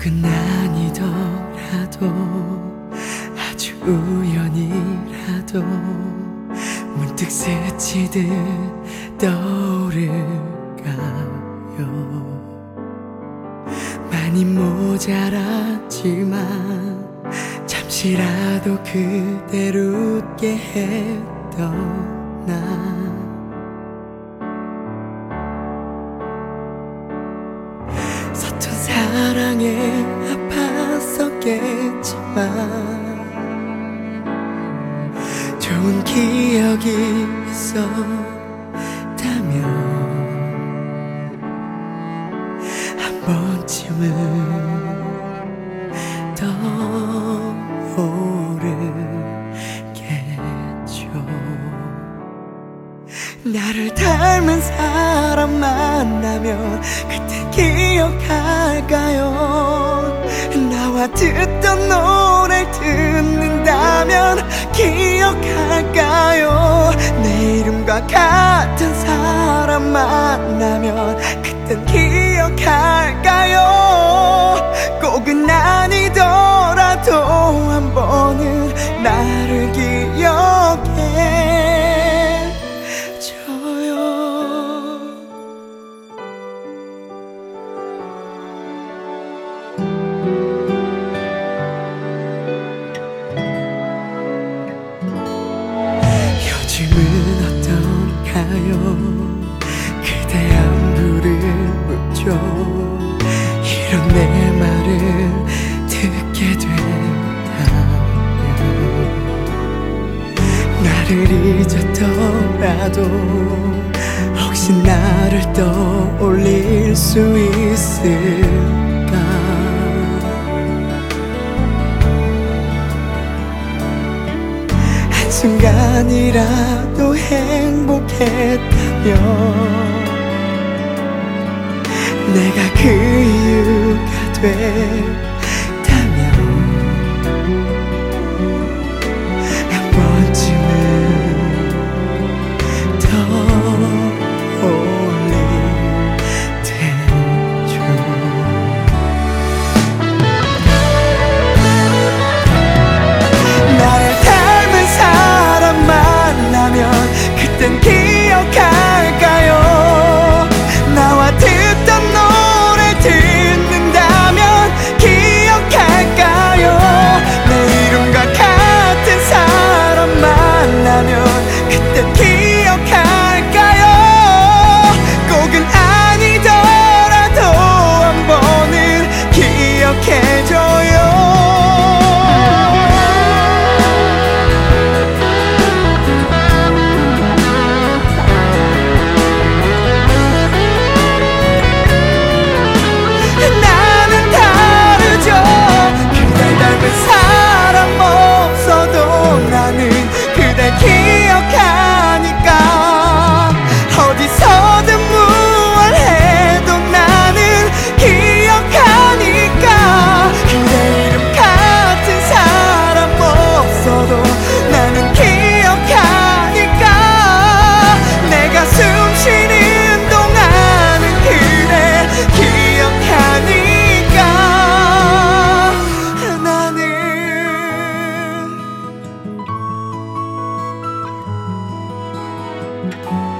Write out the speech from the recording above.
꼭은 아니더라도 아주 우연이라도 문득 스치듯 떠오를까요. 많이 모자랐지만 잠시라도 그댈 웃게 했던 나. 서툰 사랑에 아팠었겠지만 좋은 기억이 있었다면 한 번쯤은 떠오르겠죠. 나를 닮은 사람 만나면 그때 기억할까요? 나와 듣던 노래를 듣는다면 기억할까요? 내 이름과 같은 사람 만나면 그땐 기억할까요? 꼭은 아니더라도 한 번은 나를 기억해줘요. 요즘은 어떤가요? 그대 안부를 묻죠. 이런 내 말을 듣게 된다면 나를 잊었더라도 혹시 나를 떠올릴 수 있을까? 한순간이라도 행복했다면 내가 그 이유가 됐다면 한 번쯤은 떠올릴 테죠. 나를 닮은 사람 만나면 그땐 기억할까요? 나와 듣던 노래 듣는다면 기억할까요? 내 이름과 같은 사람 만나면 그땐 기억할까요? 꼭은 아니더라도 한 번은 기억해줘요. 나는